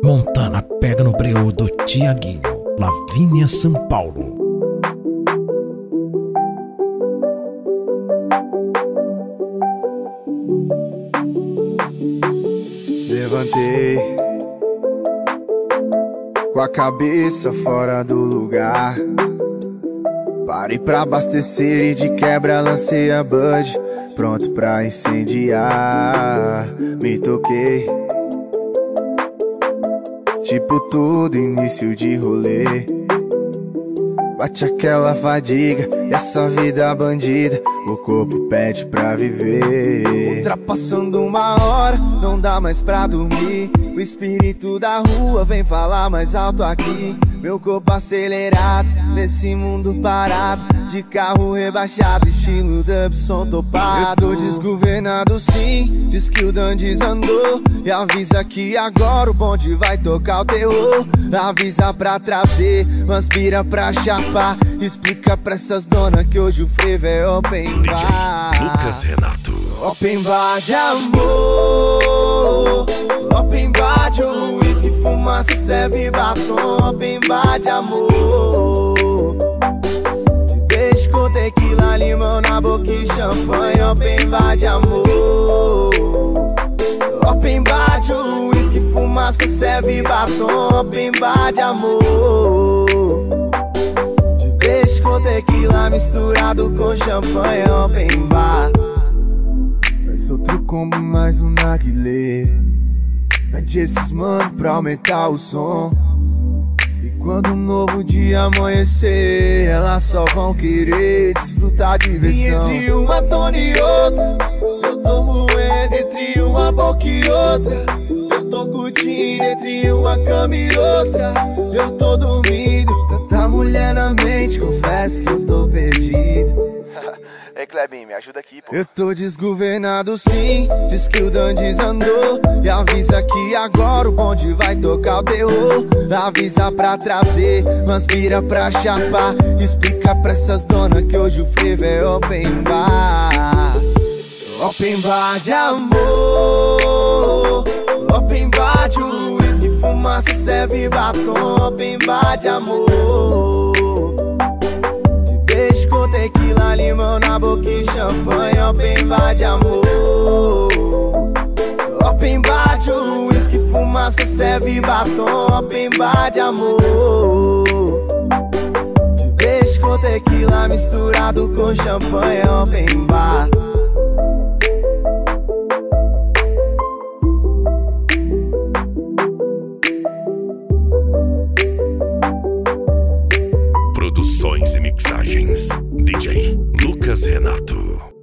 Montana pega no breu do Tiaguinho. Lavínia, São Paulo. Levantei com a cabeça fora do lugar. Parei pra abastecer e de quebra lancei a Bud, pronto pra incendiar. Me toquei, tipo tudo início de rolê. Bate aquela fadiga e essa vida bandida, o corpo pede pra viver. Ultrapassando 1 hora, não dá mais pra dormir. O espírito da rua vem falar mais alto aqui. Meu corpo acelerado, nesse mundo parado, de carro rebaixado, estilo Dubson topado. Eu tô desgovernado sim, diz que o Dan desandou. E avisa que agora o bonde vai tocar o terror. Avisa pra trazer, mas pira pra chapar. Explica pra essas donas que hoje o frevo é open bar. DJ Lucas Renato. Open bar de amor, open bar de uísque, fumaça, serve batom. Open bar de amor, de beijo com tequila, limão na boca e champanhe. Open bar de amor, open bar de uísque, fumaça, serve batom. Open bar de amor, de beijo com tequila misturado com champanhe. Open bar. Faz outro combo, mais um narguilé. Pede esses mano pra aumentar o som. E quando um novo dia amanhecer, elas só vão querer desfrutar de diversão. E entre uma dona e outra, eu tô moendo. Entre uma boca e outra, eu tô curtindo. Entre uma cama e outra, eu tô dormindo. Tanta mulher na mente, confesso que eu tô perdido. Ei, Clebinho, me ajuda aqui, pô. Eu tô desgovernado sim, diz que o Dan desandou. E avisa que agora o bonde vai tocar o terror. Avisa pra trazer, mas pira pra chapar. Explica pra essas donas que hoje o frevo é open bar. Open bar de amor, open bar de uísque, fumaça, serve batom. Open bar de amor, beijo com tequila, limão na boca e champanhe. Open bar de amor, open bar de uísque, fumaça, serve batom. Open bar de amor, de beijo com tequila misturado com champanhe. Open bar. Produções e mixagens DJ Lucas Renato.